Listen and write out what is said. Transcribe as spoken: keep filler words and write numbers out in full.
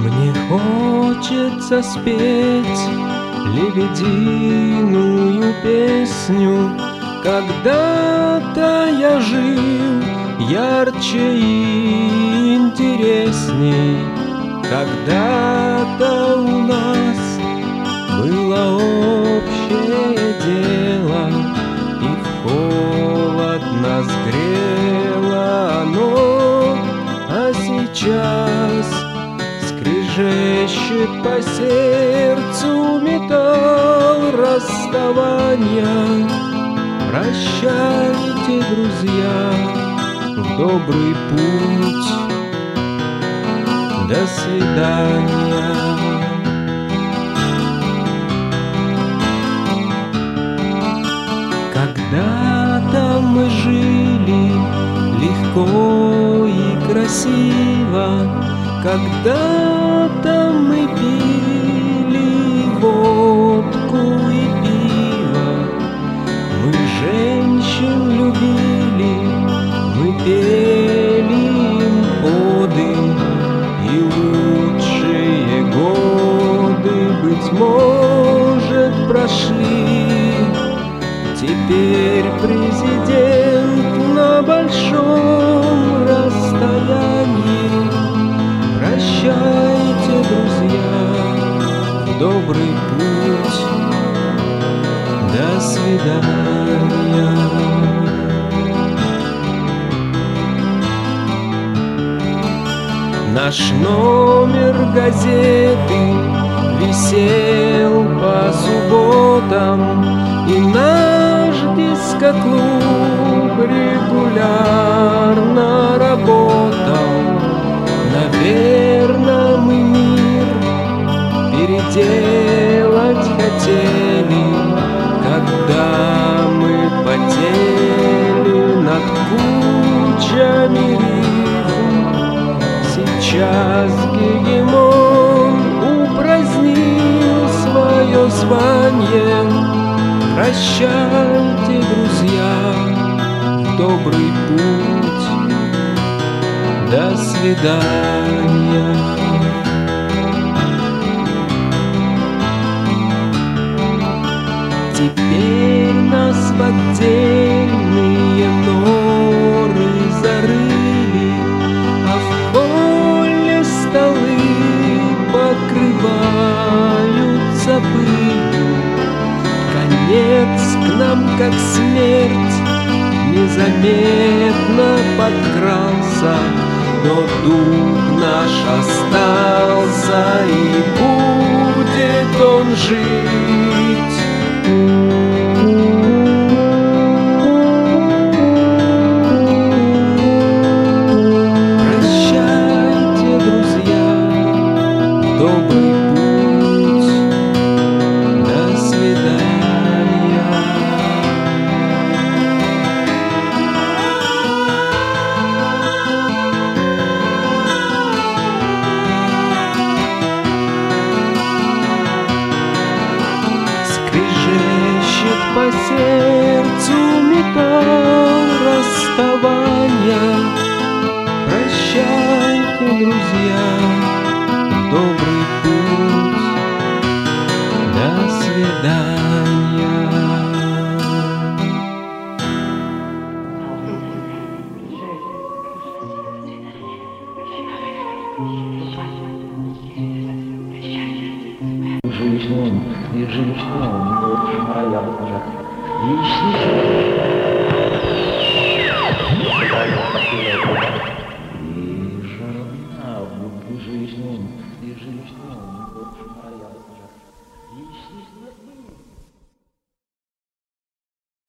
Мне хочется спеть лебединую песню. Когда-то я жил ярче и интересней. Когда-то у нас было общее дело, и в холод нас грело оно. А сейчас скрежещет по сердцу металл расставания. Прощайте, друзья, в добрый путь, до свидания. Когда-то мы жили легко и красиво, когда-то мы пили водку и пиво. Мы женщин любили, мы пели им оды, и лучшие годы, быть может, прошли. Теперь президент на большом расстоянии. Прощайте, друзья, в добрый путь, до свидания. Наш номер газеты висел по субботам, и наш дискоклуб регулярно работал. Наверно, мы мир переделать хотели, когда мы потели над кучами рифм. Сейчас гегемон упразднил свое звание. Прощайте, друзья, в добрый путь, до свидания. Теперь нас в отдельные норы зарыли, а в холле столы покрываются пылью. Конец к нам, как смерть, незаметно подкрался, но дух наш остался, и будет он жить. Прощайте, друзья, в добрый путь, до свидания. Скрежещет по сердцу металл расставания. Прощайте, друзья, в добрый путь, до свидания. Жилищный, и жилищный, роял пожар. И жилищный, и жилищный, роял пожар.